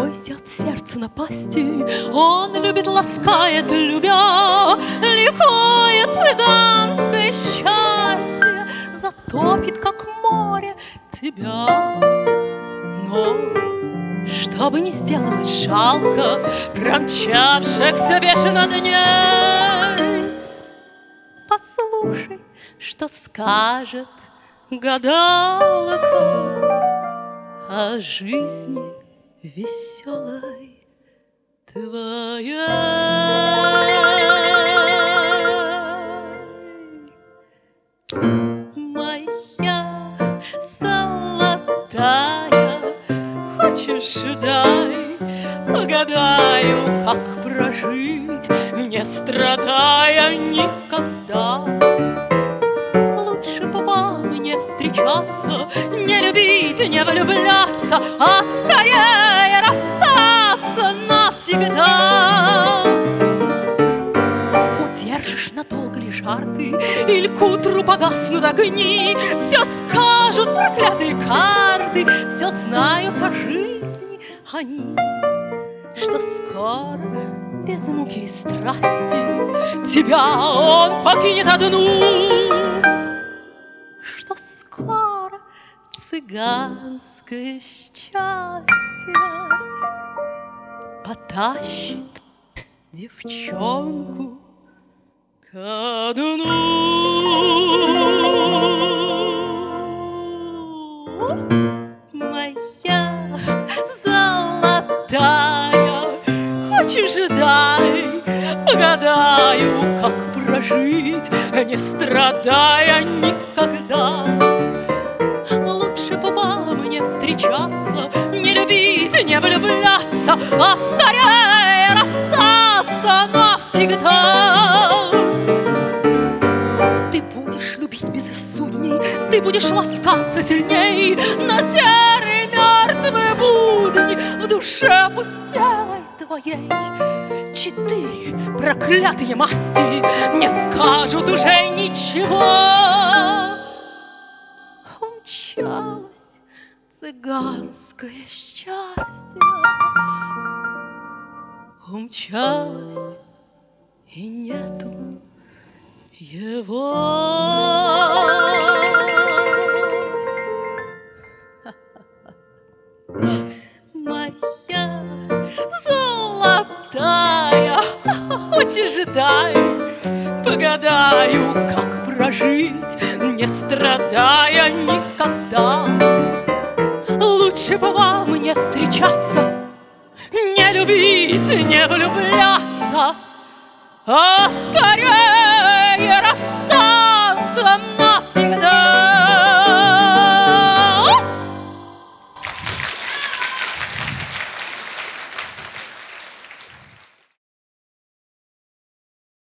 бойся от сердца напасти, он любит, ласкает, любя, лихое цыганское счастье затопит, как море, тебя. Но что бы ни сделалось жалко промчавшихся бешено дней, послушай, что скажет гадалка о жизни веселой твоей. Моя золотая, хочешь, дай, погадаю, как прожить, не страдая никогда. Лучше бы вам не встречаться, не любить, не влюбляться, а скорее расстаться навсегда. Удержишь надолго ли жар-ты, или к утру погаснут огни, все скажут проклятые карты, все знают о жизни они, что скоро без муки и страсти тебя он покинет одну, что скоро цыганское счастье потащит девчонку ко дну. Моя золотая, хочешь, дай, погадаю, как прожить, не страдая никогда. Лучше бы вам не встречаться, не любить, не влюбляться, а скорее расстаться навсегда. Ты будешь любить безрассудней, ты будешь ласкаться сильней, но серый мертвый будни в душе пустелой твоей. 4 проклятые масти не скажут уже ничего. Умчалось цыганское счастье, умчалось, и нету его. Моя золотая, хочешь, дай, погадаю, как прожить, не страдая никогда. Лучше бы вам не встречаться, не любить, не влюбляться, а скорее расстаться